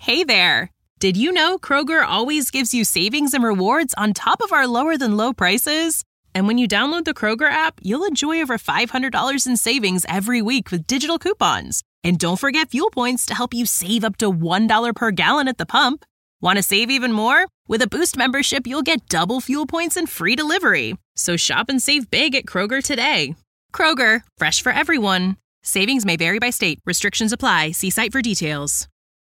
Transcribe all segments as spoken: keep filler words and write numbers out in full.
Hey there! Did you know Kroger always gives you savings and rewards on top of our lower-than-low prices? And when you download the Kroger app, you'll enjoy over five hundred dollars in savings every week with digital coupons. And don't forget fuel points to help you save up to one dollar per gallon at the pump. Want to save even more? With a Boost membership, you'll get double fuel points and free delivery. So shop and save big at Kroger today. Kroger, fresh for everyone. Savings may vary by state. Restrictions apply. See site for details.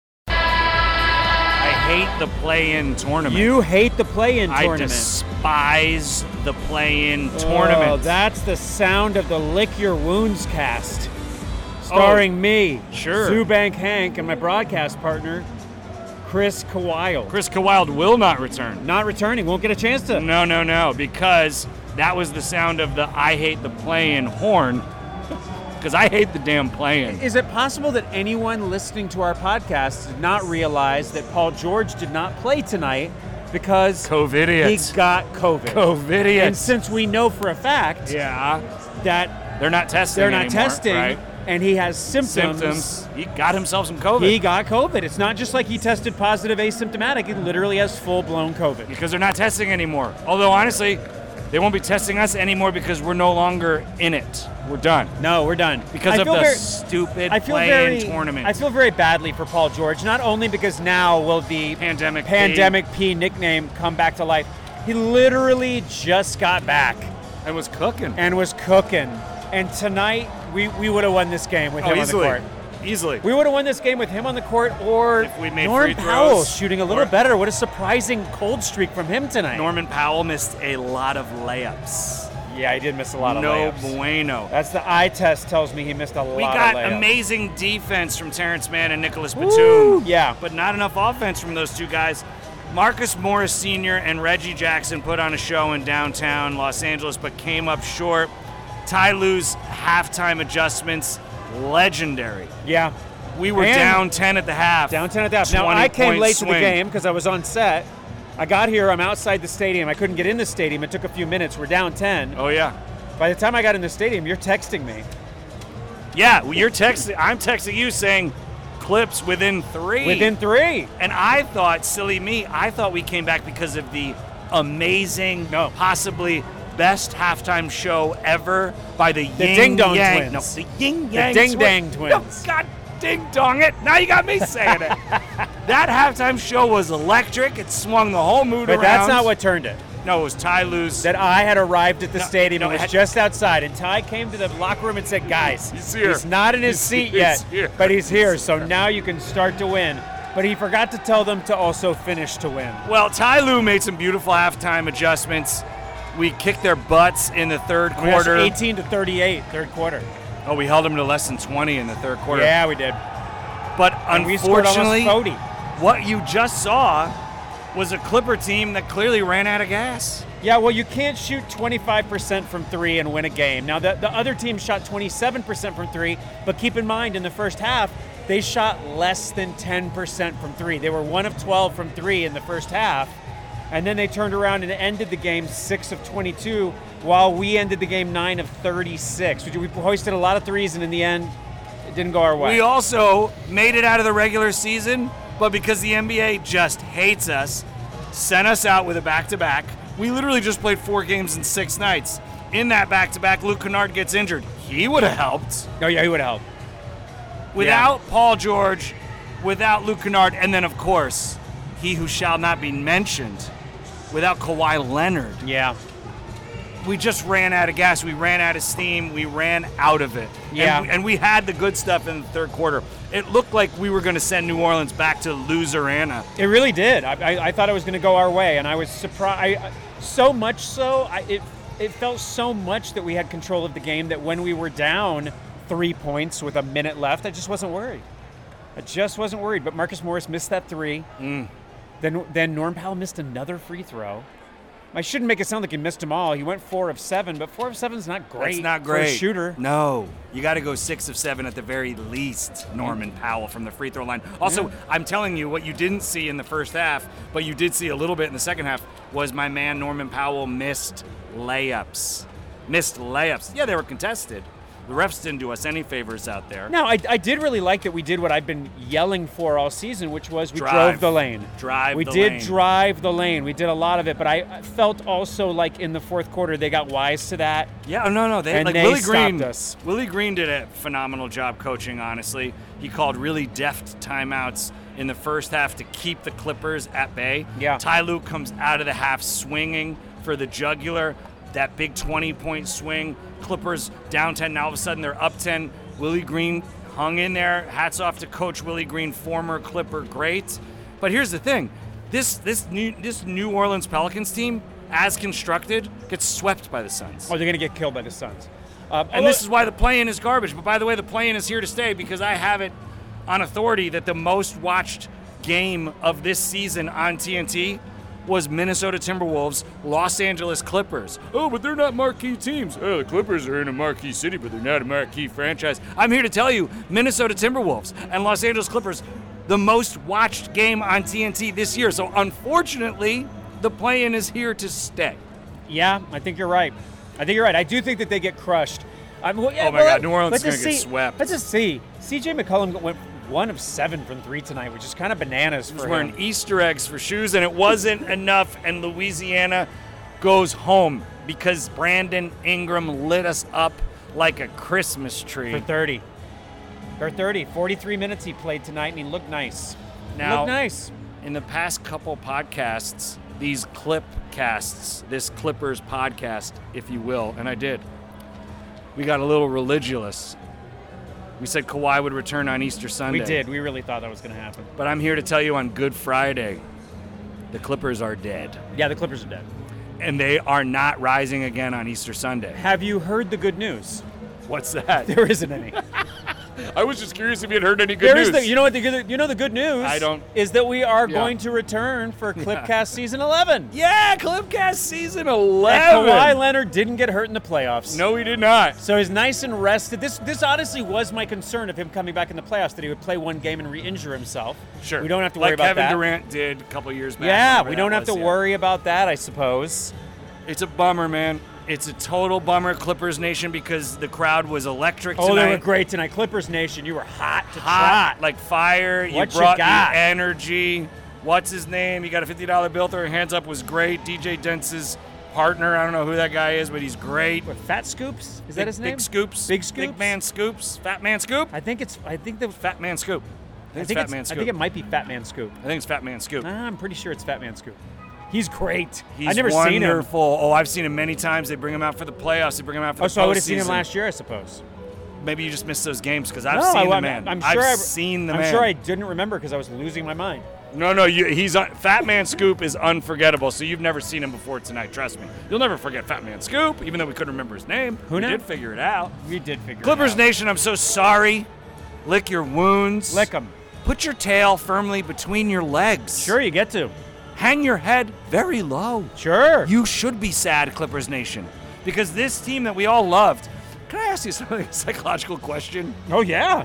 I hate the play-in tournament. You hate the play-in I tournament. despise the play-in tournament. Oh, that's the sound of the Lick Your Wounds cast. Starring Oh, me, sure. Zubank Hank, and my broadcast partner, Chris Kawile. Chris Kawile will not return. Not returning. Won't get a chance to. No, no, no, because that was the sound of the I hate the play-in horn, because I hate the damn play-in. Is it possible that anyone listening to our podcast did not realize that Paul George did not play tonight because COVIDiots. he got COVID? COVIDiots. And since we know for a fact Yeah. that They're not testing they're not anymore, testing, right? and he has symptoms, Symptoms. He got himself some COVID. he got COVID. It's not just like he tested positive asymptomatic. He literally has full-blown COVID. because they're not testing anymore. Although, honestly, they won't be testing us anymore because we're no longer in it. We're done. No, we're done. Because I of feel the very- stupid I feel play-in very, tournament. I feel very badly for Paul George, not only because now will the Pandemic P. Pandemic P nickname come back to life. He literally just got back and was cooking. and was cooking. And tonight, we, we would have won this game with oh, him easily. on the court. Easily. We would have won this game with him on the court, or If we made Norm free Powell throws, shooting a little or- better. What a surprising cold streak from him tonight. Norman Powell missed a lot of layups. Yeah, he did miss a lot of no layups. bueno. That's the eye test tells me he missed a We lot got of layups. amazing defense from Terrence Mann and Nicholas Woo, Batum. yeah. But not enough offense from those two guys. Marcus Morris Senior and Reggie Jackson put on a show in downtown Los Angeles, but came up short. Ty Lue's halftime adjustments, legendary. Yeah. We were And down ten at the half. Down ten at the half. Now, I came twenty-point late to the swing. game because I was on set. I got here, I'm outside the stadium. I couldn't get in the stadium. It took a few minutes. We're down ten. Oh, yeah. By the time I got in the stadium, you're texting me. Yeah, well, you're texting. I'm texting you saying clips within three. Within three. And I thought, silly me, I thought we came back because of the amazing, No. possibly best halftime show ever by the, The Yin Ding Dong Yang. Twins. No, the Yin The Yang Ding Twins. Dang Twins. No, God ding dong it. Now you got me saying it. That halftime show was electric. It swung the whole mood But around. that's not what turned it. No, it was Ty Lue's. That I had arrived at the No, stadium no, and it was had- just outside. And Ty came to the locker room and said, guys, He's here. not in his He's- seat he's yet, here. but he's here. He's So here. now you can start to win. But he forgot to tell them to also finish to win. Well, Ty Lue made some beautiful halftime adjustments. We kicked their butts in the third I mean, that's quarter. eighteen to thirty-eight, third quarter. Oh, we held them to less than twenty in the third quarter. Yeah, we did. But And we scored almost unfortunately, forty. what you just saw was a Clipper team that clearly ran out of gas. Yeah, well, you can't shoot twenty-five percent from three and win a game. Now, the, the other team shot twenty-seven percent from three, but keep in mind, in the first half, they shot less than ten percent from three. They were one of twelve from three in the first half, and then they turned around and ended the game six of twenty-two, while we ended the game nine of thirty-six. We hoisted a lot of threes, and in the end, it didn't go our way. We also made it out of the regular season, but because the N B A just hates us, sent us out with a back-to-back. We literally just played four games in six nights. In that back-to-back, Luke Kennard gets injured. He would have helped. Oh, yeah, he would have helped. Without Paul George, without Luke Kennard, and then, of course, he who shall not be mentioned, without Kawhi Leonard. Yeah. We just ran out of gas. We ran out of steam. We ran out of it. Yeah. And we, and we had the good stuff in the third quarter. It looked like we were going to send New Orleans back to loser-ana. It really did. I, I, I thought it was going to go our way, and I was surprised. So much so, I, it it felt so much that we had control of the game that when we were down three points with a minute left, I just wasn't worried. I just wasn't worried. But Marcus Morris missed that three. Mm. Then then Norm Powell missed another free throw. I shouldn't make it sound like he missed them all. He went four of seven, but four of seven is not great. That's not for a great. shooter. No. You got to go six of seven at the very least, Norman Powell, from the free throw line. Also, Yeah. I'm telling you, what you didn't see in the first half, but you did see a little bit in the second half, was my man Norman Powell missed layups. Missed layups. Yeah, they were contested. The refs didn't do us any favors out there. No, I, I did really like that we did what I've been yelling for all season, which was we Drive. drove the lane. Drive we the did lane. drive the lane. We did a lot of it, but I felt also like in the fourth quarter they got wise to that. Yeah, no, no. They And like they Willie stopped Green. us. Willie Green did a phenomenal job coaching. Honestly, he called really deft timeouts in the first half to keep the Clippers at bay. Yeah. Ty Lue comes out of the half swinging for the jugular. That big twenty-point swing. Clippers down ten. Now all of a sudden they're up ten. Willie Green hung in there. Hats off to Coach Willie Green, former Clipper great. But here's the thing: this this new this New Orleans Pelicans team, as constructed, gets swept by the Suns. Oh, they're going to get killed by the Suns. Um, And this is why the play-in is garbage. But by the way, the play-in is here to stay because I have it on authority that the most watched game of this season on T N T was Minnesota Timberwolves, Los Angeles Clippers. Oh, but they're not marquee teams. Oh, the Clippers are in a marquee city, but they're not a marquee franchise. I'm here to tell you, Minnesota Timberwolves and Los Angeles Clippers, the most watched game on T N T this year. So unfortunately, the play-in is here to stay. Yeah, I think you're right. I think you're right. I do think that they get crushed. I'm, well, yeah, Oh, my well, God, New Orleans let's is just gonna get see- swept. Let's just see. C J McCollum went one of seven from three tonight, which is kind of bananas He was for wearing him. Easter eggs for shoes, and it wasn't enough, and Louisiana goes home because Brandon Ingram lit us up like a Christmas tree. For thirty. For thirty. forty-three minutes he played tonight, and he looked nice. He Now- looked nice. In the past couple podcasts, these clip casts, this Clippers podcast, if you will, and I did, we got a little religious. We said Kawhi would return on Easter Sunday. We did. We really thought that was going to happen. But I'm here to tell you on Good Friday, the Clippers are dead. Yeah, the Clippers are dead. And they are not rising again on Easter Sunday. Have you heard the good news? What's that? There isn't any. I was just curious if you had heard any good There news. is the, you know what the good, you know the good news I don't- is that we are Yeah. going to return for Clipcast season eleven. Yeah, Clipcast season And eleven. Kawhi Leonard didn't get hurt in the playoffs. No, he did not. So he's nice and rested. This this honestly was my concern of him coming back in the playoffs, that he would play one game and re-injure himself. Sure. We don't have to worry like about Kevin that. Durant did a couple years back. Yeah, whenever we that don't have was, to yeah. worry about that, I suppose. It's a bummer, man. It's a total bummer, Clippers Nation, because the crowd was electric Oh, tonight. they were great tonight. Clippers Nation, you were hot to Hot, trot. like fire. You What you brought got? the energy. What's his name? You got a fifty dollar bill. Throw your hands up. Was great. D J Dence's partner. I don't know who that guy is, but he's great. What, Fat Scoops? Is that Big- his name? Big Scoops. Big Scoops? Big Man Scoops. Fat Man Scoop. I think it's. I think the. Fat Man Scoop. I I think, think, it's Fat it's, Man I Scoop. think it might be Fat Man Scoop. I think it's Fat Man Scoop. Nah, I'm pretty sure it's Fat Man Scoop. He's great. He's I've never wonderful. seen him. Oh, I've seen him many times. They bring him out for the playoffs. They bring him out for Oh, the so I would have seen him postseason. last year, I suppose. Maybe you just missed those games because I've no, seen I, the I'm, man. I'm I've sure I, seen the I'm man. sure I didn't remember because I was losing my mind. No, no, you, he's un- Fat Man Scoop is unforgettable. So you've never seen him before tonight. Trust me, you'll never forget Fat Man Scoop, even though we couldn't remember his name. Who we now? did figure it out. We did figure Clippers it out. Nation, I'm so sorry. Lick your wounds. Lick 'em. Put your tail firmly between your legs. Sure, you get to. Hang your head very low. Sure. You should be sad, Clippers Nation, because this team that we all loved. Can I ask you something, a psychological question? Oh, yeah.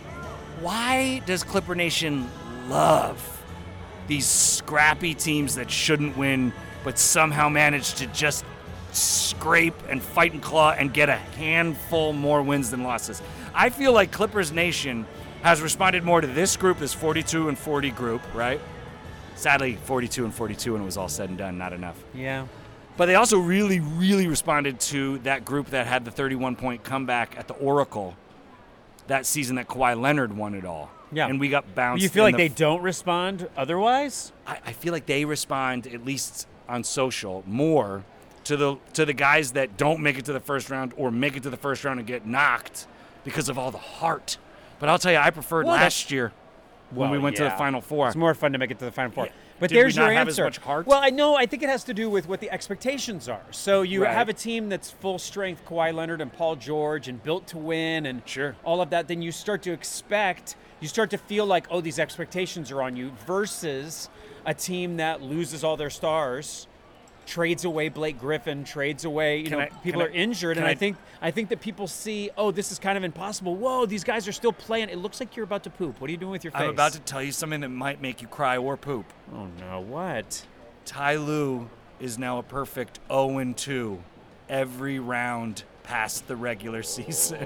Why does Clipper Nation love these scrappy teams that shouldn't win, but somehow manage to just scrape and fight and claw and get a handful more wins than losses? I feel like Clippers Nation has responded more to this group, this forty-two and forty group, right? Sadly, forty-two and forty-two, and it was all said and done, not enough. Yeah. But they also really, really responded to that group that had the thirty-one point comeback at the Oracle that season that Kawhi Leonard won it all. Yeah. And we got bounced. You feel in like the they don't respond otherwise? I, I feel like they respond, at least on social, more to the to the guys that don't make it to the first round or make it to the first round and get knocked because of all the heart. But I'll tell you, I preferred Well, last that's- year when we Well, went to yeah. the Final Four. It's more fun to make it to the Final Four. Yeah. But Did we there's not your have as answer. much heart? Well, I know. I think it has to do with what the expectations are. So you Right. have a team that's full strength, Kawhi Leonard and Paul George, and built to win, and Sure. all of that. Then you start to expect, you start to feel like, oh, these expectations are on you. Versus a team that loses all their stars, trades away Blake Griffin, trades away. You Can know, I- people can are I- injured, can and I, I- think I think that people see, oh, this is kind of impossible. Whoa, these guys are still playing. It looks like you're about to poop. What are you doing with your face? I'm about to tell you something that might make you cry or poop. Oh no, what? Ty Lue is now a perfect oh and two every round past the regular season.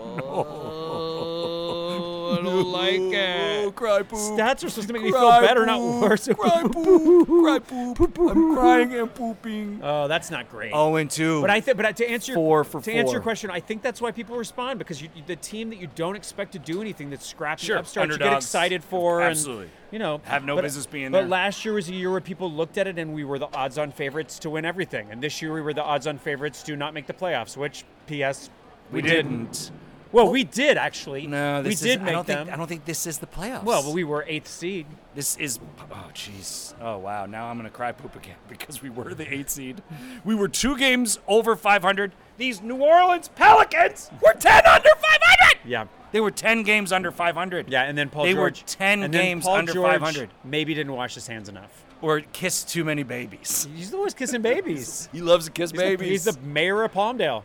Oh, I don't like it. Oh, cry poop. Stats are supposed to make me Cry feel better, not poop. worse. Cry poop. Cry poop. I'm crying and pooping. Oh, that's not great. Oh, and two. But I think, but to answer Four your, for to answer four. your question, I think that's why people respond because you, the team that you don't expect to do anything, that's scrappy Sure, upstarts, you get underdogs. excited for, Absolutely. and you know, Have no but- business being but there. last year was a year where people looked at it and we were the odds-on favorites to win everything, and this year we were the odds-on favorites to not make the playoffs. Which, P S, we, didn't. Well, we did actually. No, this we did is, make I don't them. think I don't think this is the playoffs. Well, but we were eighth seed. This is, oh, jeez. Oh, wow. Now I'm going to cry poop again because we were the eighth seed. We were two games over five hundred. These New Orleans Pelicans were ten under five hundred. Yeah. They were ten games under five hundred. Yeah, and then Paul They were George. ten and then games Paul under George five hundred. Maybe didn't wash his hands enough. Or kissed too many babies. He's always kissing babies. He loves to kiss He's the- babies. He's the mayor of Palmdale.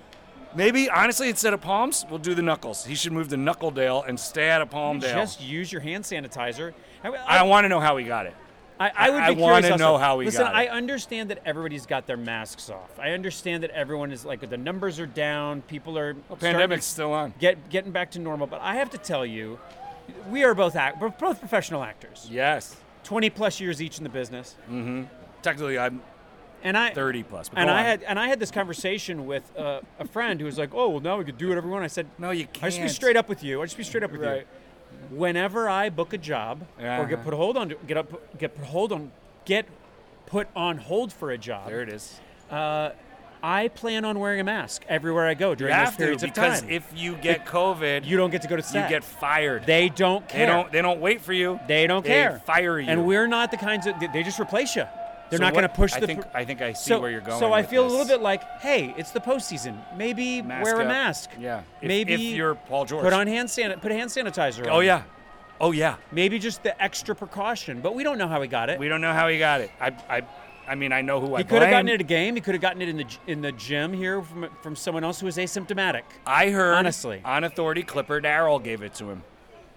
Maybe, honestly, instead of Palms, we'll do the Knuckles. He should move to Knuckledale and stay out of Palmdale. Just use your hand sanitizer. I, I I, want to know how he got it. I, I would be I curious wanna also. know how he Listen, got it. I understand that everybody's got their masks off. I understand that everyone is like the numbers are down. People are Well, starting pandemic's to still on. get getting back to normal. But I have to tell you, we are both act, we're both professional actors. Yes. Twenty plus years each in the business, Technically, I'm and I thirty plus. But and go I on. had and I had this conversation with uh, a friend who was like, "Oh, well, now we could do whatever we want." I said, No, you I just be can't. straight up with you. I just be straight up with Right. you. Whenever I book a job or Uh-huh. get put hold on, get up, get put hold on, get put on hold for a job, There it is. uh, I plan on wearing a mask everywhere I go You during those have to periods of because time. if you get COVID, you don't get to go to you set, get fired. they don't They care. don't. They don't wait for you. They don't They care. fire you. And we're not the kinds of. They just replace you. They're So not what- going to push I the. think. I think I see so, where you're going. So I with feel this. a little bit like, hey, it's the postseason. Maybe Mask wear a up. mask. Yeah. If, Maybe if you're Paul George. Put on hand san- Put a hand sanitizer on. Oh yeah. Oh yeah. Maybe just the extra precaution, but we don't know how he got it. We don't know how he got it. I. I. I mean, I know who I he could have gotten blame. it at a game. He could have gotten it in the g- in the gym here from from someone else who was asymptomatic. I heard, Honestly. on authority, Clipper Darrell gave it to him.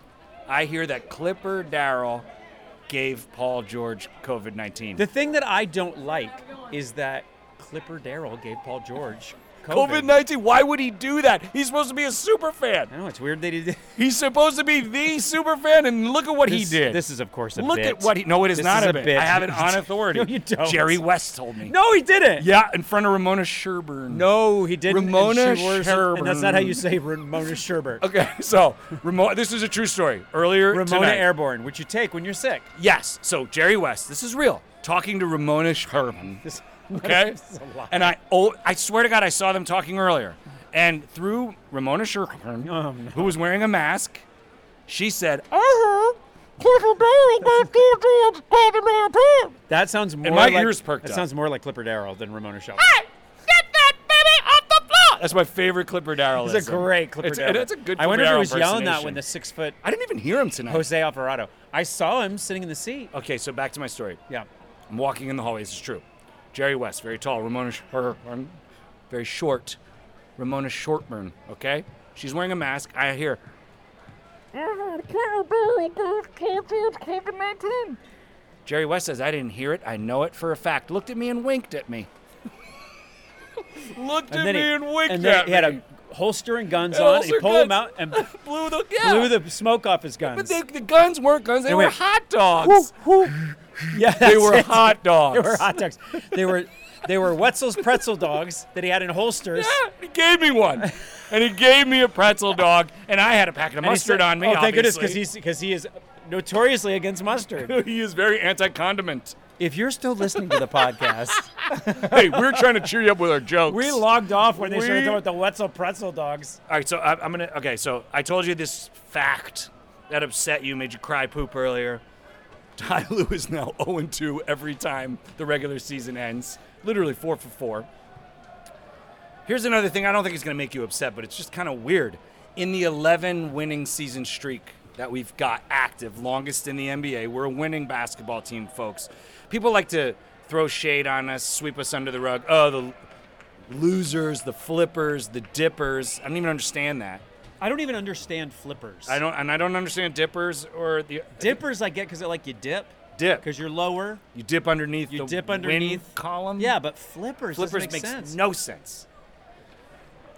I hear that Clipper Darrell gave Paul George COVID nineteen. The thing that I don't like is that Clipper Darrell gave Paul George COVID. COVID nineteen. Why would he do that? He's supposed to be a super fan. I know it's weird that he did. He's supposed to be the super fan, and look at what This, he did. This is of course a Look bit. at what he. No, it is This not is a a bit. bit. I have it on authority. No, you don't. Jerry West told me. No, he didn't. Yeah, in front of Ramona Sherburne. No, he didn't. and Ramona she wore some- Sherburne. And that's not how you say Ramona Sherbert. Okay, so Ramona. This is a true story. Earlier Ramona tonight. Airborne, which you take when you're sick. Yes. So Jerry West. This is real. Talking to Ramona Sherburne. This, Okay. this is a lot. And I, oh, I swear to God, I saw them talking earlier. And through Ramona Sherburne, Oh, no. who was wearing a mask, she said, "I heard Clifford Darrell got Paul George COVID nineteen." That sounds more my like ears perked That up. sounds more like Clipper Darrell than Ramona Shelton. Hey, get that baby off the floor! That's my favorite Clipper Darrell. It's a great Clipper it's, Darrell. It's a good. I wonder if he Clipper was Darrell yelling that impersonation. when the six foot I didn't even hear him tonight. Jose Alvarado. I saw him sitting in the seat. Okay, so back to my story. Yeah. I'm walking in the hallway. This is true. Jerry West, very tall. Ramona Sherburne, very short. Ramona Shortburn, okay? She's wearing a mask. I hear, Jerry West says, I didn't hear it. I know it for a fact. Looked at me and winked at me. Looked at And then me he, and winked and then at he had me. a holster and guns Yeah, on. And he holster pulled them guns. out and blew the, yeah. blew the smoke off his guns. But they, the guns weren't guns. They They were went, hot dogs. yeah, They that's were it. hot dogs. They were hot dogs. They were they were Wetzel's pretzel dogs that he had in holsters. Yeah, he gave me one. And he gave me a pretzel dog, and I had a packet of And he mustard said- on me, Oh, thank goodness, because obviously. he's because he is notoriously against mustard. He is very anti-condiment. If you're still listening to the podcast, Hey, we're trying to cheer you up with our jokes. we logged off when they started We- talking about the Wetzel pretzel dogs. All right, so I, I'm gonna. Okay, so I told you this fact that upset you, made you cry poop earlier. Ty Lue is now oh and two every time the regular season ends. Literally four for four. Here's another thing. I don't think it's gonna make you upset, but it's just kind of weird. In the eleven winning season streak that we've got active, longest in the N B A, we're a winning basketball team, folks. People like to throw shade on us, sweep us under the rug. Oh, the losers, the flippers, the dippers. I don't even understand that. I don't even understand flippers. I don't, and I don't understand dippers or the Dippers I get because it like you dip dip. because you're lower. You dip underneath You the dip win underneath. column. Yeah, but flippers, flippers doesn't make makes sense. no sense.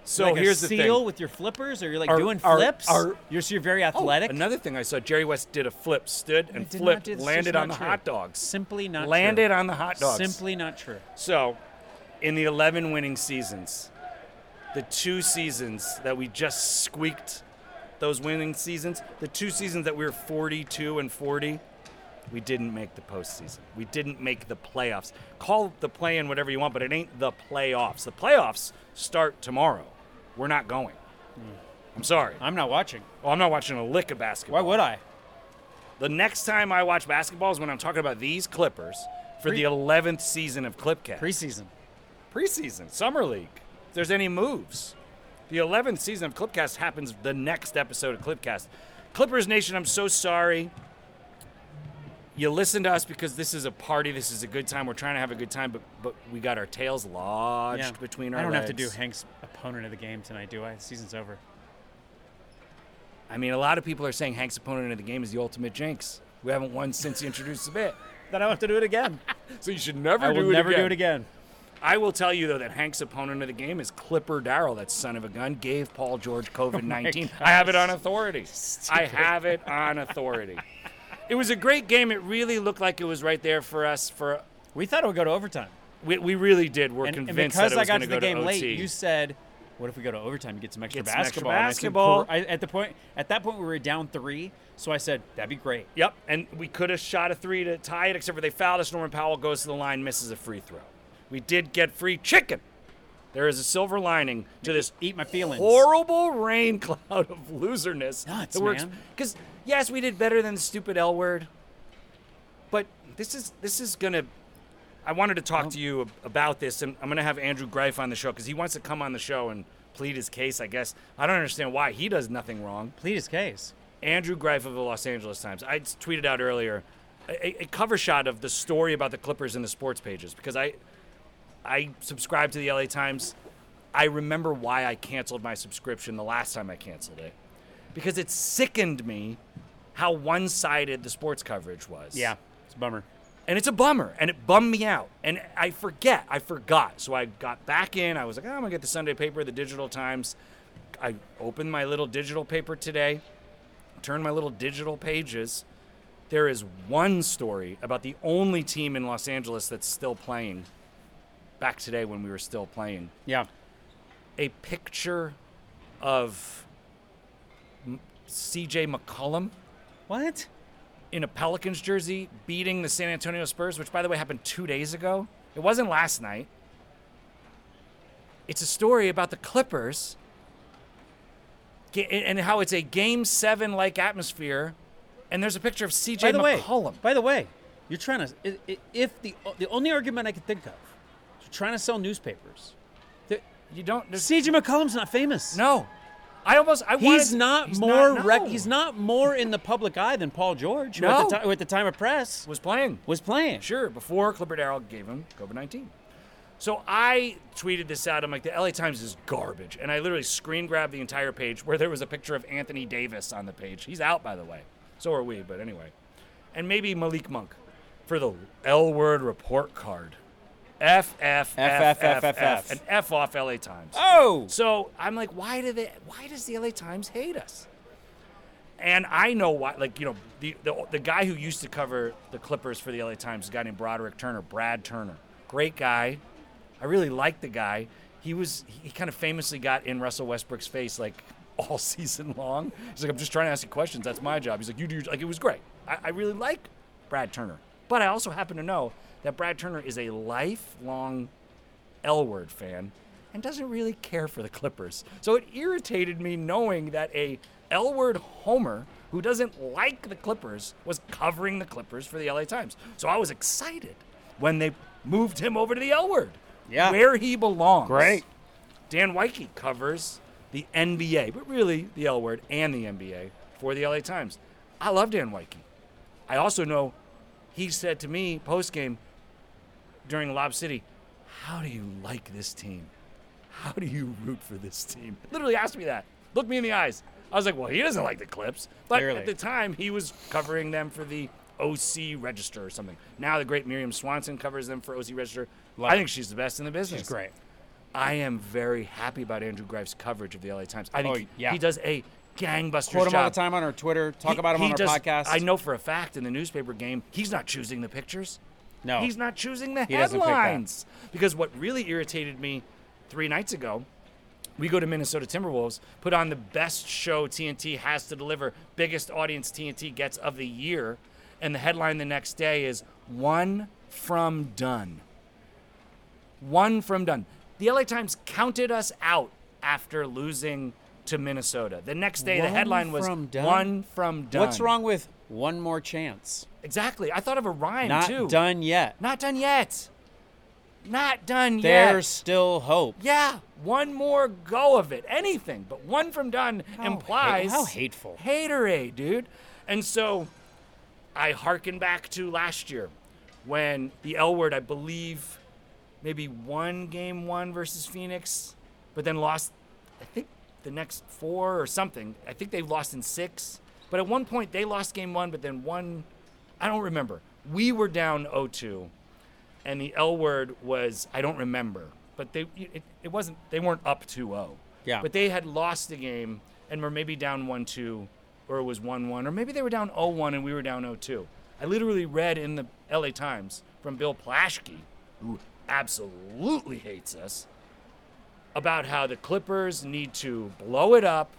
So like here's a the seal thing. with your flippers, or you're like Our- doing our- flips. our- you're so you're very Oh, athletic. another thing I saw, Jerry West did a flip, stood and I did not flipped, do- it's landed just on the not true. hot dogs. Simply not landed true. on the hot dogs. Simply not true. So, in the eleven winning seasons, the two seasons that we just squeaked those winning seasons, the two seasons that we were forty-two and forty, we didn't make the postseason. We didn't make the playoffs. Call the play-in whatever you want, but it ain't the playoffs. The playoffs start tomorrow. We're not going. I'm sorry. I'm not watching. Oh, I'm not watching a lick of basketball. Why would I? The next time I watch basketball is when I'm talking about these Clippers for Pre- the eleventh season of Clipcast. Preseason. Preseason, Summer League. If there's any moves. The eleventh season of Clipcast happens the next episode of Clipcast. Clippers Nation, I'm so sorry. You listen to us because this is a party. This is a good time. We're trying to have a good time, but but we got our tails lodged Yeah. between our I don't legs. have to do Hank's opponent of the game tonight, do I? The season's over. I mean, a lot of people are saying Hank's opponent of the game is the ultimate jinx. We haven't won since he introduced the bit. Then I don't have to do it again. So you should never I do will it never again. do it again. I will tell you, though, that Hank's opponent of the game is Clipper Darrell, that son of a gun, gave Paul George COVID nineteen. Oh I have it on authority. I have it on authority. It was a great game. It really looked like it was right there for us. For We thought it would go to overtime. We, we really did. We're and, and convinced because that it I was got going to to the go game to O T. late, you said, "What if we go to overtime and get some extra Get some extra basketball?" And I said, basketball. "Cool." I, at the point, at that point, we were down three, so I said, "That'd be great." Yep, and we could have shot a three to tie it, except for they fouled us. Norman Powell goes to the line, misses a free throw. We did get free chicken. There is a silver lining to this Eat my feelings. horrible rain cloud of loserness. Nuts, that works. man. Because yes, we did better than the stupid L word, but this is this is gonna. I wanted to talk to you ab- about this, and I'm gonna have Andrew Greif on the show because he wants to come on the show and plead his case. I guess I don't understand why he does nothing wrong. Plead his case. Andrew Greif of the Los Angeles Times. I tweeted out earlier a, a cover shot of the story about the Clippers in the sports pages because I I subscribe to the L A Times. I remember why I canceled my subscription the last time I canceled it because it sickened me how one-sided the sports coverage was. Yeah, it's a bummer. And it's a bummer, and it bummed me out. And I forget, I forgot. So I got back in. I was like, oh, I'm going to get the Sunday paper, the Digital Times. I opened my little digital paper today, turned my little digital pages. There is one story about the only team in Los Angeles that's still playing, back today when we were still playing. Yeah. A picture of M- C J McCollum What? in a Pelicans jersey beating the San Antonio Spurs, which, by the way, happened two days ago. It wasn't last night. It's a story about the Clippers ga- and how it's a Game seven like atmosphere, and there's a picture of C J By the way, McCollum. by the way, you're trying to. i- i- If the the only argument I could think of, is you're trying to sell newspapers. The, You don't. there's- C J McCollum's not famous. No. I almost. I He's wanted, not he's more. Not, rec- no. he's not more in the public eye than Paul George, who, at No. the, ti- who at the time of press Was playing. was playing. Sure, before Clipper Darrell gave him COVID nineteen. So I tweeted this out. I'm like, the L A Times is garbage. And I literally screen grabbed the entire page where there was a picture of Anthony Davis on the page. He's out, by the way. So are we, but anyway. And maybe Malik Monk for the L-word report card. F, F, F, F, F, F, F. And F off L A Times. Oh, So I'm like, why do they? Why does the L A Times hate us? And I know why. Like, you know, the the, the guy who used to cover the Clippers for the L A Times is a guy named Broderick Turner, Brad Turner. Great guy. I really liked the guy. He was he kind of famously got in Russell Westbrook's face like all season long. He's like, I'm just trying to ask you questions. That's my job. He's like, you do like it was great. I, I really like Brad Turner, but I also happen to know that Brad Turner is a lifelong L-word fan and doesn't really care for the Clippers. So it irritated me knowing that a L-word homer who doesn't like the Clippers was covering the Clippers for the L A Times. So I was excited when they moved him over to the L-word, Yeah. where he belongs. Great. Dan Weike covers the N B A, but really the L-word and the N B A for the L A Times. I love Dan Weike. I also know he said to me post-game during Lob City, how do you like this team? How do you root for this team? Literally asked me that. Looked me in the eyes. I was like, well, he doesn't like the Clips. But Clearly. at the time, he was covering them for the O C Register or something. Now the great Miriam Swanson covers them for O C Register. Love I her. think she's the best in the business. She's great. I am very happy about Andrew Greif's coverage of the L A Times. I think Oh, yeah. he does a gangbusters Quote him job. all the time on our Twitter. Talk He- about him he on our does- podcast. I know for a fact in the newspaper game, he's not choosing the pictures. No. He's not choosing the He doesn't pick that. headlines. Because what really irritated me three nights ago, we go to Minnesota Timberwolves, put on the best show T N T has to deliver, biggest audience T N T gets of the year, and the headline the next day is one from done. One from done. The L A Times counted us out after losing to Minnesota. The next day, One the headline was from done? one from done. What's wrong with one more chance? Exactly. I thought of a rhyme, Not too. done yet. Not done yet. Not done There's yet. still hope. Yeah, one more go of it. Anything, but one from done How implies hate- how hateful. haterade, dude. And so I hearken back to last year when the L Word, I believe, maybe won game one versus Phoenix, but then lost, I think, the next four or something. I think they lost in six. But at one point, they lost game one, but then won. I don't remember. We were down oh two. And the L Word was, I don't remember, but they it, it wasn't, they weren't up two oh. Yeah. But they had lost the game and were maybe down one two, or it was one one, or maybe they were down oh one and we were down oh two. I literally read in the L A Times from Bill Plaschke, who absolutely hates us, about how the Clippers need to blow it up.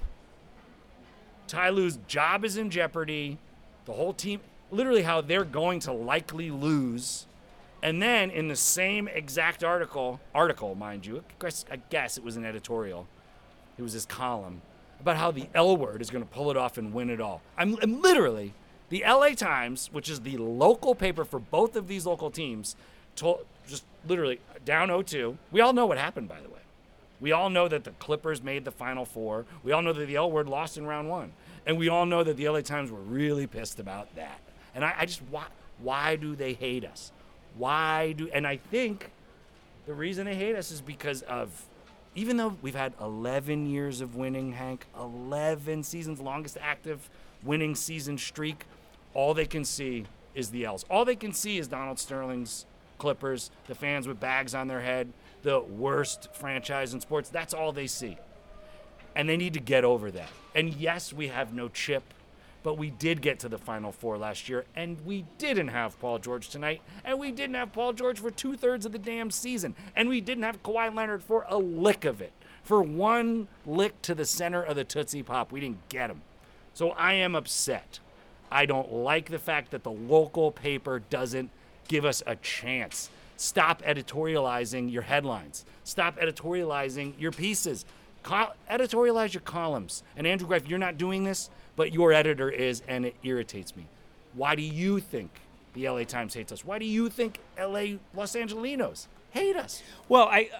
Ty Lue's job is in jeopardy. The whole team, literally how they're going to likely lose. And then in the same exact article, article, mind you, I guess, I guess it was an editorial. It was his column about how the L Word is going to pull it off and win it all. I'm, I'm literally, the L A Times, which is the local paper for both of these local teams, told, just literally down oh two. We all know what happened, by the way. We all know that the Clippers made the Final Four. We all know that the L Word lost in round one. And we all know that the L A Times were really pissed about that. And I, I just, why, why do they hate us? Why do, and I think the reason they hate us is because of, even though we've had eleven years of winning, Hank, eleven seasons, longest active winning season streak, all they can see is the L's. All they can see is Donald Sterling's Clippers, the fans with bags on their head, the worst franchise in sports. That's all they see. And they need to get over that. And yes, we have no chip, but we did get to the Final Four last year, and we didn't have Paul George tonight, and we didn't have Paul George for two-thirds of the damn season, and we didn't have Kawhi Leonard for a lick of it. For one lick to the center of the Tootsie Pop, we didn't get him. So I am upset. I don't like the fact that the local paper doesn't give us a chance. Stop editorializing your headlines. Stop editorializing your pieces. Co- editorialize your columns. And Andrew Greif, you're not doing this, but your editor is, and it irritates me. Why do you think the L A Times hates us? Why do you think L A Los Angelinos hate us? Well, I,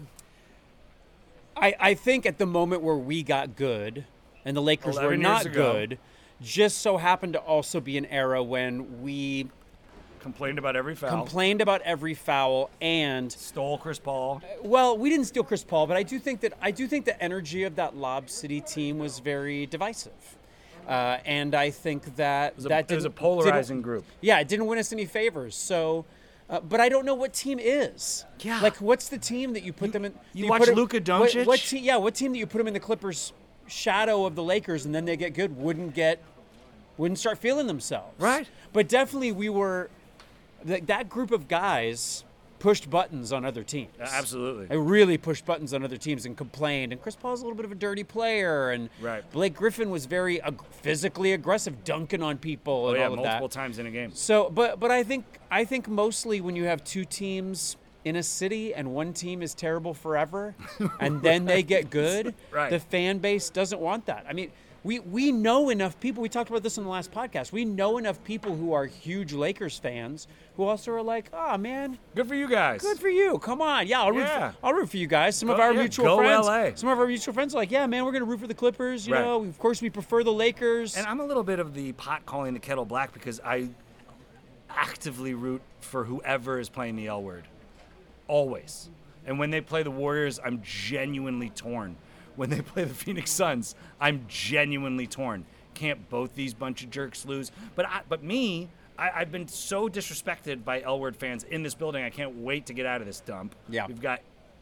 I, I think at the moment where we got good, and the Lakers were eleven years not ago. good, just so happened to also be an era when we Complained about every foul. complained about every foul and Stole Chris Paul. well, we didn't steal Chris Paul, but I do think that I do think the energy of that Lob City team was very divisive. Uh, and I think that was a- that it was a didn't- polarizing didn't- group. Yeah, it didn't win us any favors. So, uh, but I don't know what team is. Yeah. Like, what's the team that you put them in? you that watch put 'em- Luka what- Doncic? What, te- yeah, what team that you put them in the Clippers' shadow of the Lakers, and then they get good, wouldn't get, wouldn't start feeling themselves. Right. But definitely, we were. That that group of guys pushed buttons on other teams. Absolutely. They really pushed buttons on other teams and complained. And Chris Paul's a little bit of a dirty player, and Right. Blake Griffin was very ag- physically aggressive, dunking on people Oh and yeah, all of multiple that. times in a game. So, but but I think I think mostly when you have two teams in a city and one team is terrible forever, and then they get good, Right. the fan base doesn't want that. I mean. We, we know enough people, we talked about this in the last podcast, we know enough people who are huge Lakers fans who also are like, oh, man, Good for you guys. good for you. Come on. Yeah, I'll root, Yeah. For, I'll root for you guys. Some of Go- our yeah, mutual go friends. L A. Some of our mutual friends are like, yeah, man, we're going to root for the Clippers. You Right. know, of course, we prefer the Lakers. And I'm a little bit of the pot calling the kettle black because I actively root for whoever is playing the L Word. Always. And when they play the Warriors, I'm genuinely torn. When they play the Phoenix Suns, I'm genuinely torn. Can't both these bunch of jerks lose? But I, but me, I, I've been so disrespected by L Word fans in this building. I can't wait to get out of this dump. Yeah. We've got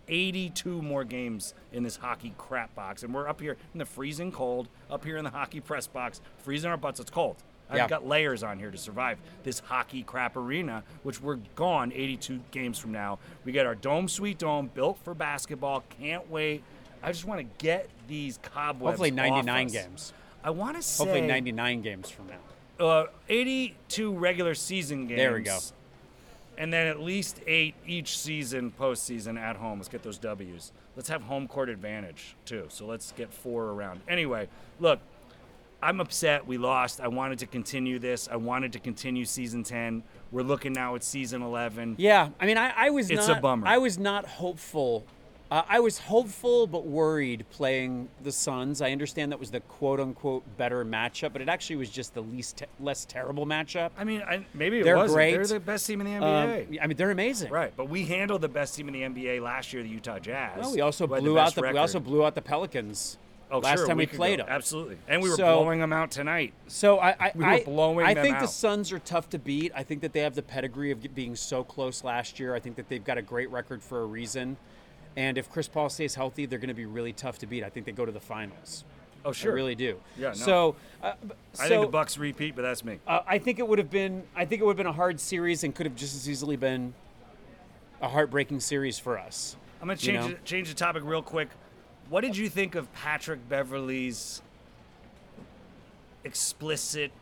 eighty-two more games in this hockey crap box, and we're up here in the freezing cold, up here in the hockey press box, freezing our butts. It's cold. I've Yeah. got layers on here to survive this hockey crap arena, which we're gone eighty-two games from now. We got our Dome Sweet Dome built for basketball. Can't wait. I just want to get these cobwebs Hopefully ninety-nine off us. games. I want to say Hopefully ninety-nine games from now. uh, eighty-two regular season games. There we go. And then at least eight each season, postseason at home. Let's get those W's. Let's have home court advantage, too. So let's get four around. Anyway, look, I'm upset we lost. I wanted to continue this. I wanted to continue season ten. We're looking now at season eleven. Yeah, I mean, I, I was It's not. a bummer. I was not hopeful. Uh, I was hopeful but worried playing the Suns. I understand that was the quote-unquote better matchup, but it actually was just the least te- less terrible matchup. I mean, I, maybe it They're wasn't. great. They're the best team in the N B A. Um, I mean, they're amazing. Right, but we handled the best team in the N B A last year, the Utah Jazz. Well, we also who had blew the out best the record. we also blew out the Pelicans oh, last sure, a time we week played ago. them. Absolutely, and we were So- blowing them out tonight. So I, I, We were I, blowing I them think the out. Suns are tough to beat. I think that they have the pedigree of being so close last year. I think that they've got a great record for a reason. And if Chris Paul stays healthy, they're going to be really tough to beat. I think they go to the finals. Oh, sure. I really do. Yeah, no. So, uh, b- I so think the Bucks repeat, but that's me. uh, I think it would have been. I think it would have been a hard series and could have just as easily been a heartbreaking series for us. I'm going to you change know? the, change the topic real quick. What did you think of Patrick Beverley's explicit,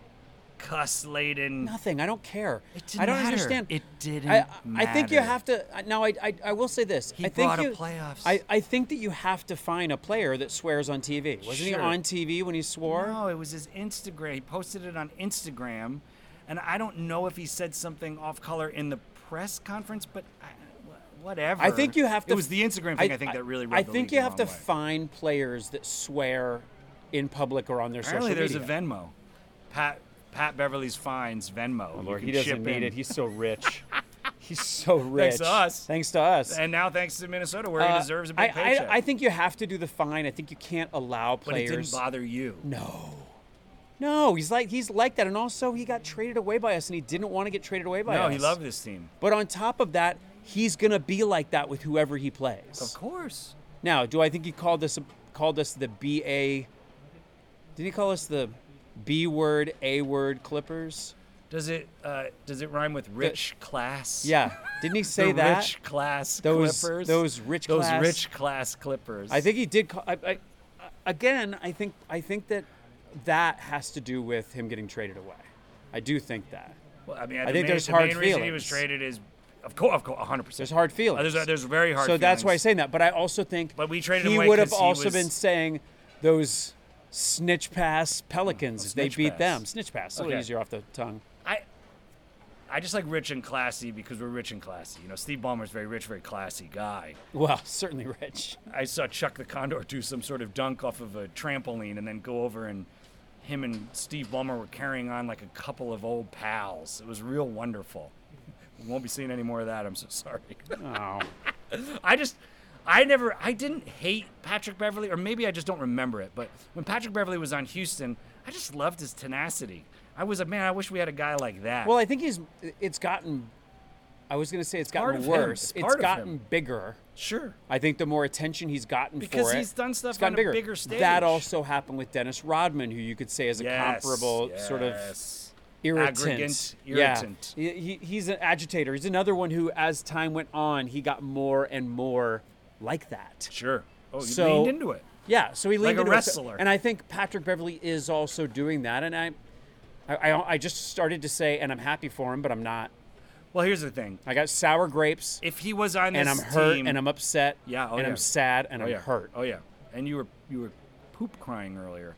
cuss-laden? Nothing. I don't care. It didn't I don't matter. understand. It didn't I, I think you matter. have to. Now, I, I, I will say this. He I think brought a you, playoffs. I, I think that you have to find a player that swears on T V. Wasn't he Sure. on T V when he swore? No, it was his Instagram. He posted it on Instagram, and I don't know if he said something off-color in the press conference, but I, wh- whatever. I think you have to. It was the Instagram thing. I, think that really. Rubbed I the think league you the have to wrong way. find players that swear in public or on their Apparently, social there's media. a Venmo. Pat Pat Beverley's Finds Venmo. Oh, You Lord, can he doesn't ship need in. it. He's so rich. He's so rich. Thanks to us. Thanks to us. And now thanks to Minnesota, where Uh, he deserves a I, big paycheck. I, I think you have to do the fine. I think you can't allow but it players. didn't bother you. No. No, he's like he's like that, and also he got traded away by us, and he didn't want to get traded away by No, us. he loved this team. But on top of that, he's gonna be like that with whoever he plays. Of course. Now, do I think he called us called us the B A? Did he call us the B word, A word Clippers? Does it uh, does it rhyme with rich class? Yeah, didn't he say the that? rich class Those- Clippers. those rich those class- rich class Clippers. I think he did. Call, I, I, again, I think I think that that has to do with him getting traded away. I do think that. Well, I mean, I the think main, there's the hard main reason he was feelings. traded is, of course, of course, one hundred percent. There's hard feelings. there's, there's very hard. So that's why I'm feelings. saying that. But I also think But we traded he him away would have 'cause he also was- been saying those snitch pass Pelicans Oh, if they snitch beat pass. them. Snitch pass. A little Okay. easier off the tongue. I I just like rich and classy because we're rich and classy. You know, Steve Ballmer's a very rich, very classy guy. Well, certainly rich. I saw Chuck the Condor do some sort of dunk off of a trampoline and then go over and him and Steve Ballmer were carrying on like a couple of old pals. It was real wonderful. We won't be seeing any more of that. I'm so sorry. Oh. I just, I never, I didn't hate Patrick Beverley, or maybe I just don't remember it. But when Patrick Beverley was on Houston, I just loved his tenacity. I was a man. I wish we had a guy like that. Well, I think he's. It's gotten. I was going to say it's part gotten of him. worse. It's It's part of gotten him. bigger. sure. I think the more attention he's gotten Because for it, he's done stuff it's gotten on a bigger. bigger stage. That also happened with Dennis Rodman, who you could say is a Yes, comparable sort of yes. irritant. Aggregant, irritant. Yeah, he, he- he's an agitator. He's another one who, as time went on, he got more and more like that. Sure. Oh, you So- leaned into it. Yeah, so he leaned Like a into it. wrestler. And I think Patrick Beverley is also doing that. And I, I, I, I just started to say, and I'm happy for him, but I'm not. Well, here's the thing. I got sour grapes, If he was on this and I'm hurt, team, and I'm upset, Yeah, oh and yeah. I'm sad, and oh I'm yeah, hurt. Oh yeah, and you were you were poop crying earlier.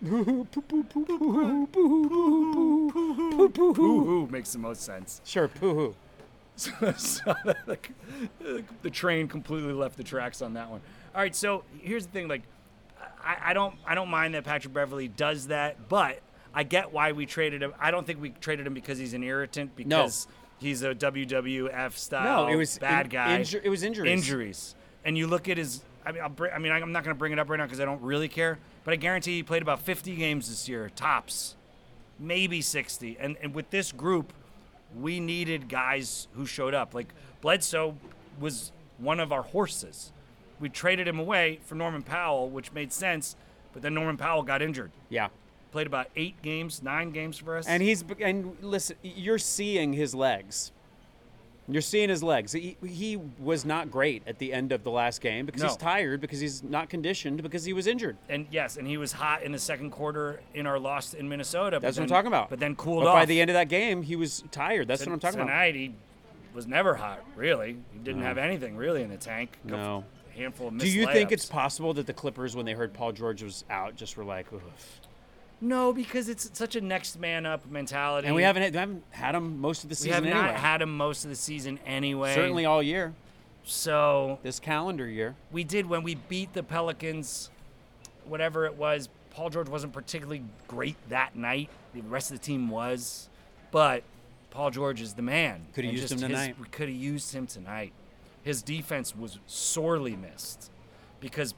Poo-hoo makes the most sense. Sure, poo-hoo. So, so the, the train completely left the tracks on that one. All right, so here's the thing. Like, I, I don't I don't mind that Patrick Beverley does that, but I get why we traded him. I don't think we traded him because he's an irritant. Because he's a W W F style No, it was bad in- guy. inju- it was injuries. Injuries, and you look at his. I mean, I'll bring, I mean, I'm not going to bring it up right now because I don't really care. But I guarantee he played about fifty games this year, tops, maybe sixty. And and with this group, we needed guys who showed up. Like Bledsoe was one of our horses. we traded him away for Norman Powell, which made sense, but then Norman Powell got injured. Yeah. Played about eight games, nine games for us. And he's and listen, you're seeing his legs. You're seeing his legs. He, he was not great at the end of the last game because No. he's tired, because he's not conditioned, because he was injured. And yes, and he was hot in the second quarter in our loss in Minnesota. but That's then, what I'm talking about. But then cooled but off. by the end of that game, he was tired. That's Ton- what I'm talking about. Tonight, he was never hot, really. He didn't have anything really in the tank. A couple- No. a handful of missed Do you think layups. it's possible that the Clippers, when they heard Paul George was out, just were like, oof? No, because it's such a next man up mentality. And we haven't had, we haven't had him most of the we season have anyway. not had him most of the season anyway. Certainly all year, So this calendar year. we did when we beat the Pelicans, whatever it was. Paul George wasn't particularly great that night. The rest of the team was, but Paul George is the man. Could have And used just him his- tonight. We could have used him tonight. His defense was sorely missed because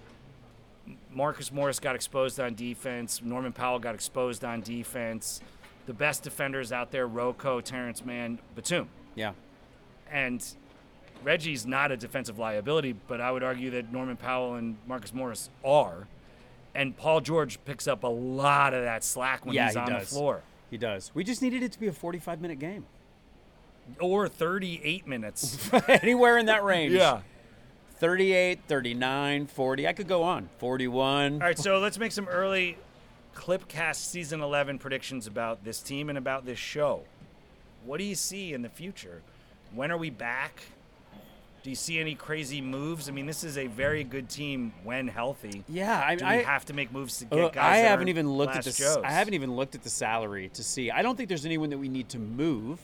Marcus Morris got exposed on defense. Norman Powell got exposed on defense. The best defenders out there, Rocco, Terrence Mann, Batum. Yeah. And Reggie's not a defensive liability, but I would argue that Norman Powell and Marcus Morris are. And Paul George picks up a lot of that slack when Yeah, he's he on does. the floor. He does. We just needed it to be a forty-five minute game. Or thirty-eight minutes. Anywhere in that range. Yeah. thirty-eight, thirty-nine, forty. I could go on. forty-one. All right, so let's make some early Clipcast Season eleven predictions about this team and about this show. What do you see in the future? When are we back? Do you see any crazy moves? I mean, this is a very good team when healthy. Yeah, I, Do I we have to make moves to get uh, guys I that haven't are even looked at Last the Joes? I haven't even looked at the salary to see. I don't think there's anyone that we need to move.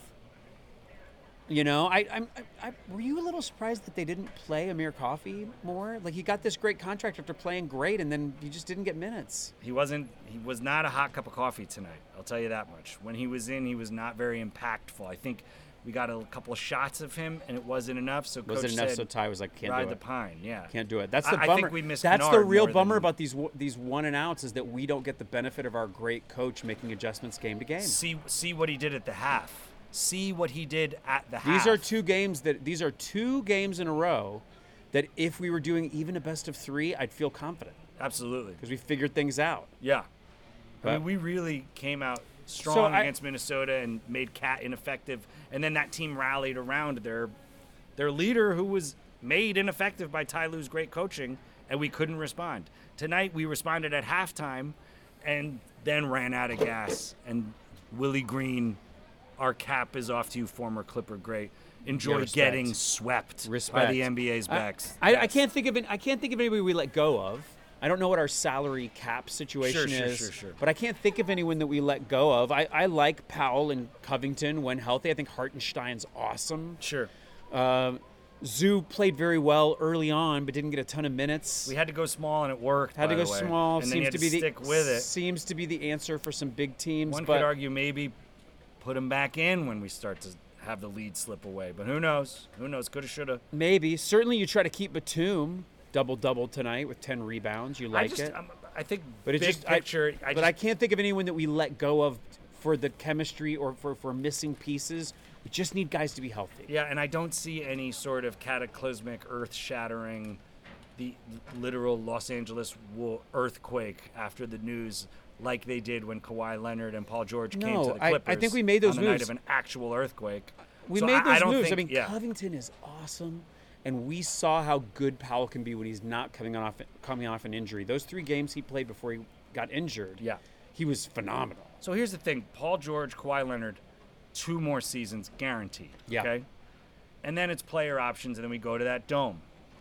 You know, I, I'm, I, I, were you a little surprised that they didn't play Amir Coffey more? Like, he got this great contract after playing great, and then he just didn't get minutes. He wasn't. He was not a hot cup of coffee tonight. I'll tell you that much. When he was in, he was not very impactful. I think we got a couple of shots of him, and it wasn't enough. So Was Coach it enough? said, So Ty was like, "Can't ride do the it. pine." Yeah, Can't do it." That's the I- I bummer. think we missed That's the Kennard real more bummer than- about these w- these one and outs is that we don't get the benefit of our great coach making adjustments game to game. See, see what he did at the half. See what he did at the half. These are two games that these are two games in a row that if we were doing even a best of three, I'd feel confident Absolutely. because we figured things out. Yeah. I But- mean, we really came out strong So I- against Minnesota and made Cat ineffective, and then that team rallied around their their leader, who was made ineffective by Ty Lue's great coaching, and we couldn't respond. Tonight, we responded at halftime, and then ran out of gas. And Willie Green, our cap is off to you, former Clipper great. Enjoy respect. getting swept Respect. by the N B A's I- backs. I, I Yes. can't think of it. I can't think of anybody we let go of. I don't know what our salary cap situation Sure, sure, is, sure, sure. but I can't think of anyone that we let go of. I, I like Powell and Covington when healthy. I think Hartenstein's awesome. Sure. Uh, Zoo played very well early on, but didn't get a ton of minutes. We had to go small, and it worked. Had to by go the way. small. And then seems you had to to be the stick with it. Seems to be the answer for some big teams. One but could argue maybe put him back in when we start to have the lead slip away, but who knows? Who knows? Coulda, shoulda. maybe. Certainly, you try to keep Batum double double tonight with ten rebounds. You like I just, it, I'm, I think but it big just I- picture. I, but just, I can't think of anyone that we let go of for the chemistry or for, for missing pieces. We just need guys to be healthy. yeah, and I don't see any sort of cataclysmic, earth-shattering, the literal Los Angeles wo- earthquake after the news, like they did when Kawhi Leonard and Paul George came No, to the I- I Clippers. think we made those on the night moves. of an actual earthquake. We So made I, those I don't moves. Think, I mean, yeah. Covington is awesome, and we saw how good Powell can be when he's not coming off coming off an injury. Those three games he played before he got injured, Yeah. he was phenomenal. So here's the thing: Paul George, Kawhi Leonard, two more seasons guaranteed. Yeah. Okay. And then it's player options, and then we go to that dome.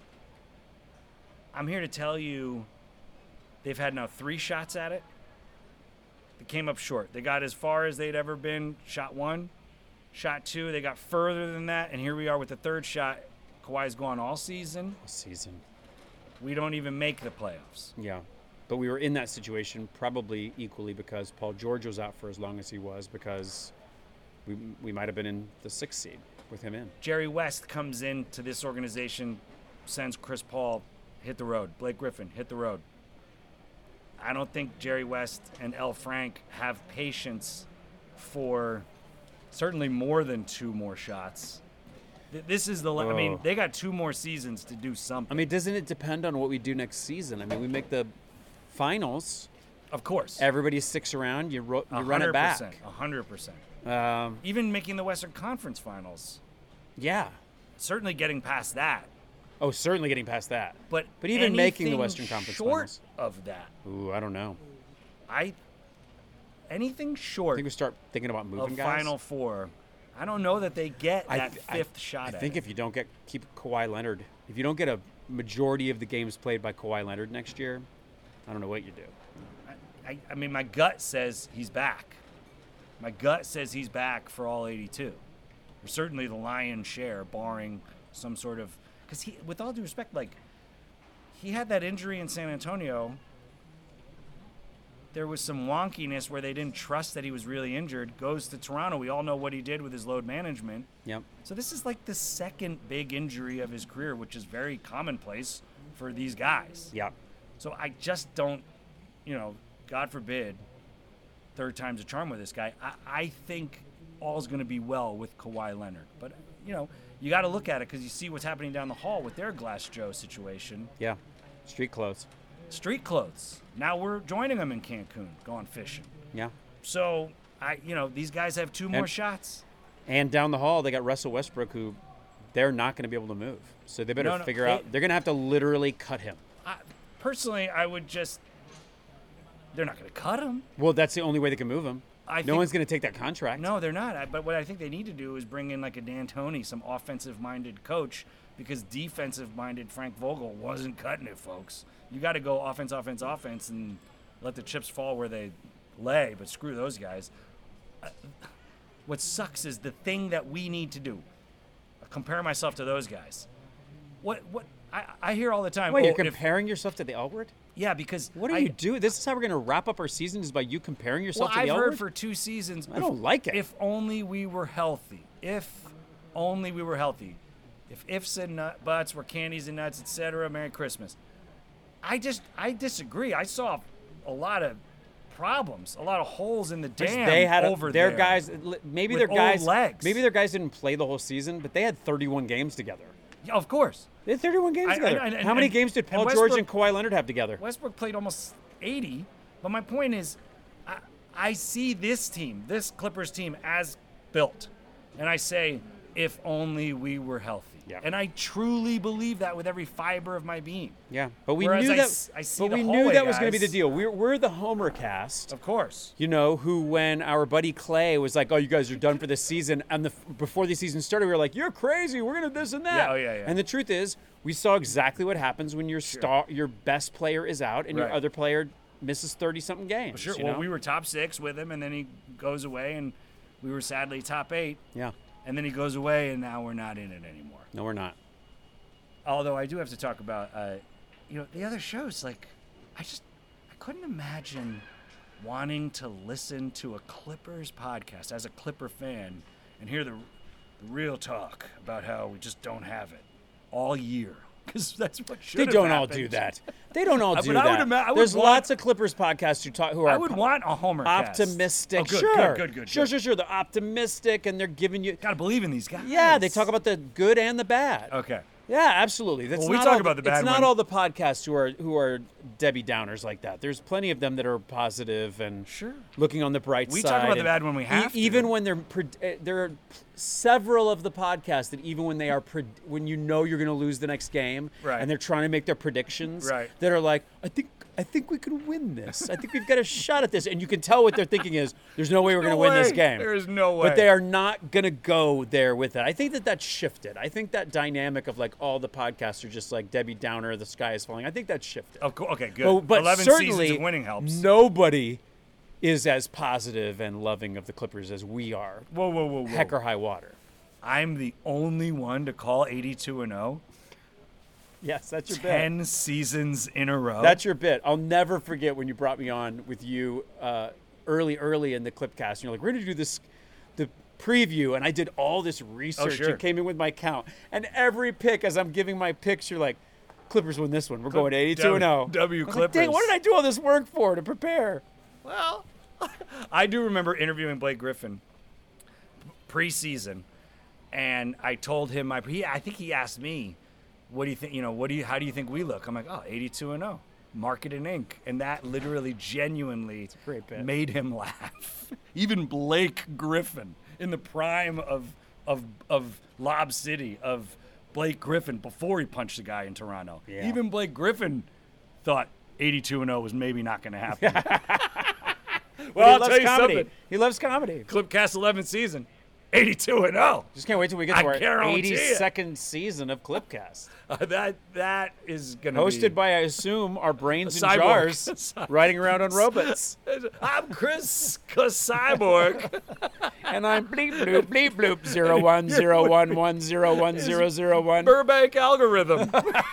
I'm here to tell you, they've had now three shots at it. They came up short. They got as far as they'd ever been. Shot one, shot two. They got further than that, and here we are with the third shot. Kawhi's gone all season. This season. We don't even make the playoffs. Yeah. But we were in that situation probably equally because Paul George was out for as long as he was, because we we might have been in the sixth seed with him in. Jerry West comes into this organization, sends Chris Paul, hit the road. Blake Griffin, hit the road. I don't think Jerry West and L. Frank have patience for certainly more than two more shots. Th- This is the. la- I mean, Oh. they got two more seasons to do something. I mean, doesn't it depend on what we do next season? I mean, we make the finals. of course, Everybody sticks around. You, ro- a you run it hundred percent, back. a hundred percent. Um, Even making the Western Conference Finals, yeah. certainly getting past that. Oh, certainly getting past that. But But even making the anything Western Conference short Finals. of that, Ooh, I don't know. I anything I short think we start thinking about of moving guys. Final Four, I don't know that they get I that th- I- fifth shot. I at think it. if you don't get keep Kawhi Leonard, if you don't get a majority of the games played by Kawhi Leonard next year, I don't know what you do. I, I mean, my gut says he's back. My gut says he's back for all eighty-two. Or certainly the lion's share, barring some sort of. Because he, with all due respect, like, he had that injury in San Antonio. There was some wonkiness where they didn't trust that he was really injured. Goes to Toronto. We all know what he did with his load management. Yep. So this is like the second big injury of his career, which is very commonplace for these guys. Yep. So I just don't, you know, God forbid, third time's a charm with this guy. I, I think all's going to be well with Kawhi Leonard. But, you know, you got to look at it because you see what's happening down the hall with their Glass Joe situation. Yeah. Street clothes. Street clothes. Now we're joining them in Cancun, going fishing. Yeah. So, I, you know, these guys have two more And- shots. And down the hall, they got Russell Westbrook, who they're not going to be able to move. So they better No, no, figure they- out. They're going to have to literally cut him. I, personally, I would just. They're not going to cut him. Well, that's the only way they can move him. I no think- one's going to take that contract. No, they're not. I- But what I think they need to do is bring in like a D'Antoni, some offensive-minded coach, because defensive-minded Frank Vogel wasn't cutting it, folks. You got to go offense, offense, offense, and let the chips fall where they lay. But screw those guys. Uh, What sucks is the thing that we need to do. I compare myself to those guys. What? What? I, I hear all the time. Wait, oh, you're if- comparing yourself to the L-word? yeah, because What are I, you doing? This is how we're going to wrap up our season, is by you comparing Well, yourself to I've the heard L-word? for two seasons. I don't like it. If only we were healthy. If only we were healthy. If ifs and nut, buts were candies and nuts, et cetera. Merry Christmas. I just I disagree. I saw a lot of problems, a lot of holes in the dam they had a- over their there. guys. Maybe with their old guys. legs. Maybe their guys didn't play the whole season, but they had thirty-one games together. Yeah, of course. They had thirty-one games I- I- together. and- How many and- games did and Paul George and Westbrook- Kawhi Leonard have together? Westbrook played almost eighty, but my point is, I, I see this team, this Clippers team, as built, and I say, if only we were healthy. Yeah. And I truly believe that with every fiber of my being. Yeah, but we Whereas knew I that. s- I see but the we knew hallway that was going to be the guys. deal. We're we're the Homer cast. Of course. You know, who when our buddy Clay was like, "Oh, you guys are done for this season," and the before the season started, we were like, "You're crazy. We're gonna this and that." Yeah, oh, yeah, yeah. And the truth is, we saw exactly what happens when your star, your best player is out, and your Right. other player misses thirty something games. Sure. you Well, know? we were top six with him, and then he goes away, and we were sadly top eight, Yeah. and then he goes away, and now we're not in it anymore. No, we're not. Although I do have to talk about, uh, you know, the other shows. Like, I just, I couldn't imagine wanting to listen to a Clippers podcast as a Clipper fan and hear the, the real talk about how we just don't have it all year. Because that's what should They have don't all happened. do that. They don't all Uh, do but I would that. ima- I would There's want- lots of Clippers podcasts who talk who are I would want a Homer cast. optimistic. Oh, good, sure, good, good, good. sure, good. sure, sure. They're optimistic, and they're giving you. Gotta believe in these guys. Yeah, they talk about the good and the bad. Okay. Yeah, absolutely. That's Well, we not talk all about the bad It's not one. all the podcasts who are who are Debbie Downers like that. There's plenty of them that are positive and Sure. looking on the bright We side. talk about the and bad when we e- have to. Even when they're pred- uh, there are several of the podcasts that even when they are pred- when you know you're going to lose the next game, Right. and they're trying to make their predictions, Right. that are like, I think I think we can win this. I think we've got a shot at this, and you can tell what they're thinking is, there's no way we're going to No win this way. game. There is no way. But they are not going to go there with it. I think that that's shifted. I think that dynamic of like all the podcasts are just like Debbie Downer, the sky is falling. I think that's shifted. Of course. Okay, good. But, but Eleven certainly, seasons of winning helps. nobody is as positive and loving of the Clippers as we are. Whoa, whoa, whoa, whoa. Heck or high water. I'm the only one to call eighty-two and oh. Yes, that's your bit. Ten seasons in a row. That's your bit. I'll never forget when you brought me on with you uh, early, early in the Clipcast. And you're like, we're going to do this, the preview. And I did all this research sure. and came in with my count. And every pick, as I'm giving my picks, you're like, Clippers win this one. We're going eighty-two and oh. W I was Clippers. like, dang, what did I do all this work for to prepare? Well, I do remember interviewing Blake Griffin preseason, And I told him, my, he, I think he asked me, what do you think, you know, what do you, how do you think we look? I'm like, oh, eighty-two and oh, market and ink. And that literally genuinely great bit. made him laugh. Even Blake Griffin in the prime of, of, of Lob City, of Blake Griffin before he punched the guy in Toronto. Yeah. Even Blake Griffin thought eighty-two and oh was maybe not going to happen. Well, I'll he loves tell you comedy. something. He loves comedy. Clipcast eleventh season, eighty-two and oh. Just can't wait till we get to I our guarantee it. eighty-second season of Clipcast. Uh, that that is going to be Hosted by, I assume, our brains in Cyborg. jars, riding around on robots. I'm Chris Cyborg. And I'm bleep bloop bleep bloop zero one zero one one zero one zero zero one. Burbank algorithm.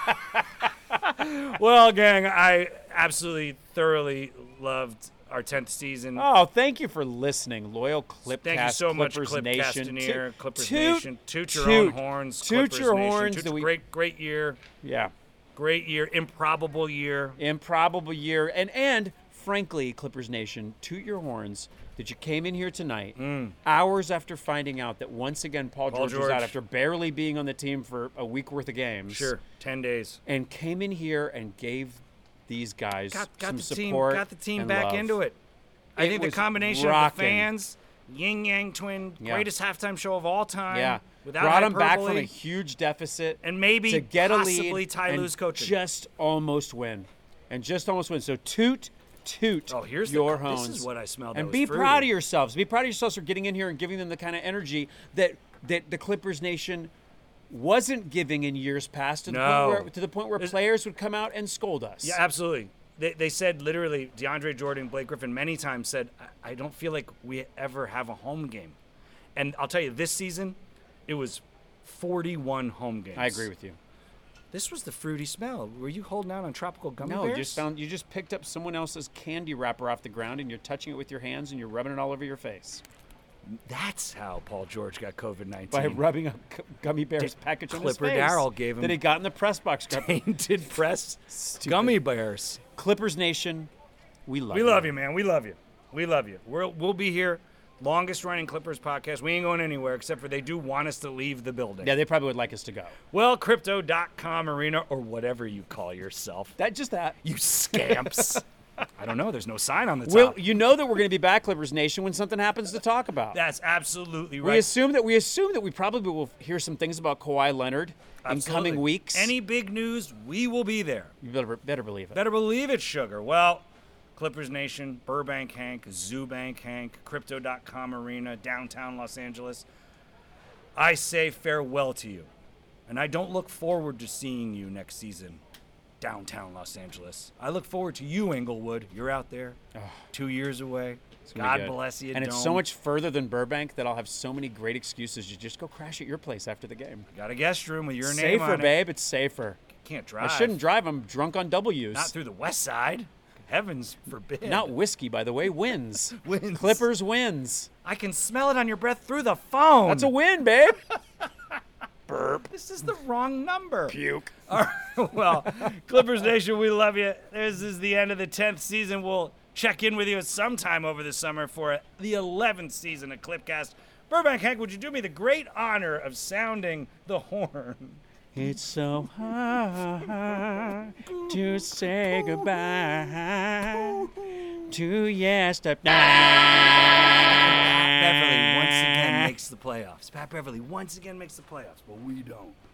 Well, gang, I absolutely thoroughly loved our tenth season. Oh, thank you for listening, loyal Clipcast. Thank you so much, Clippers Nation. Clipcastoneer, Clippers Toot, Nation. Toot your toot, own horns. Toot Clippers your Nation. horns. Toot that we, great, great year. yeah, Great year. Improbable year. improbable year, and and frankly, Clippers Nation, toot your horns that you came in here tonight, Mm. hours after finding out that once again Paul, Paul George, was out George. after barely being on the team for a week worth of games. Sure. Ten days. And came in here and gave these guys Got, got some the team. support. Got the team and back love. into it. I It think the was combination rocking. of the fans, Yin Yang Twin, Yeah. greatest halftime show of all time. Yeah, Without brought them back from hyperbole, a huge deficit and maybe to get a possibly lead Ty and Lue's coaching. just almost win, and just almost win. So toot, toot Oh, here's the- your this horns. is what I smelled that And was be fruity. proud of yourselves. Be proud of yourselves for getting in here and giving them the kind of energy that that the Clippers Nation wasn't giving in years past. To the No. point where, to the point where It's- players would come out and scold us. Yeah, absolutely. They, they said literally, DeAndre Jordan, Blake Griffin many times said, I, I don't feel like we ever have a home game. And I'll tell you, this season, it was forty-one home games. I agree with you. This was the fruity smell. Were you holding out on tropical gummy No, bears? you just found you just picked up someone else's candy wrapper off the ground and you're touching it with your hands and you're rubbing it all over your face That's how Paul George got COVID nineteen. by rubbing a gu- gummy bear's package on his Clipper face. Darrell gave him that he got in the press box. tainted press Stupid. gummy bears. Clippers Nation, we love We you. love you, man. We love you. We love you. We're, we'll be here. Longest running Clippers podcast. We ain't going anywhere except for they do want us to leave the building. Yeah, they probably would like us to go. Well, crypto dot com arena or whatever you call yourself. That just that. You scamps. I don't know. There's no sign on the top. Well, you know that we're going to be back, Clippers Nation, when something happens to talk about. That's absolutely we right. assume that we assume that we probably will hear some things about Kawhi Leonard in Absolutely. coming weeks. Any big news, we will be there. you better better believe it. Better believe it, sugar. Well, Clippers Nation, Burbank Hank, Zoobank Hank, crypto dot com arena, downtown Los Angeles. I say farewell to you. And I don't look forward to seeing you next season, downtown Los Angeles. I look forward to you, Inglewood. You're out there, two years away. It's gonna be God good. bless you, And it's so Dome. much further than Burbank that I'll have so many great excuses to just go crash at your place after the game. Got a guest room with your name safer, on it. babe. It's safer. Can't drive. I shouldn't drive. I'm drunk on W's. Not through the west side. Heavens forbid. Not whiskey, by the way. Wins. Wins. Clippers wins. I can smell it on your breath through the phone. That's a win, babe. This is the wrong number. Puke. All right, well, Clippers Nation, we love you. This is the end of the tenth season. We'll check in with you sometime over the summer for the eleventh season of Clipcast. Burbank Hank, would you do me the great honor of sounding the horn? It's so hard to say goodbye to yesterday. Pat Beverly once again makes the playoffs. Pat Beverly once again makes the playoffs, but we don't.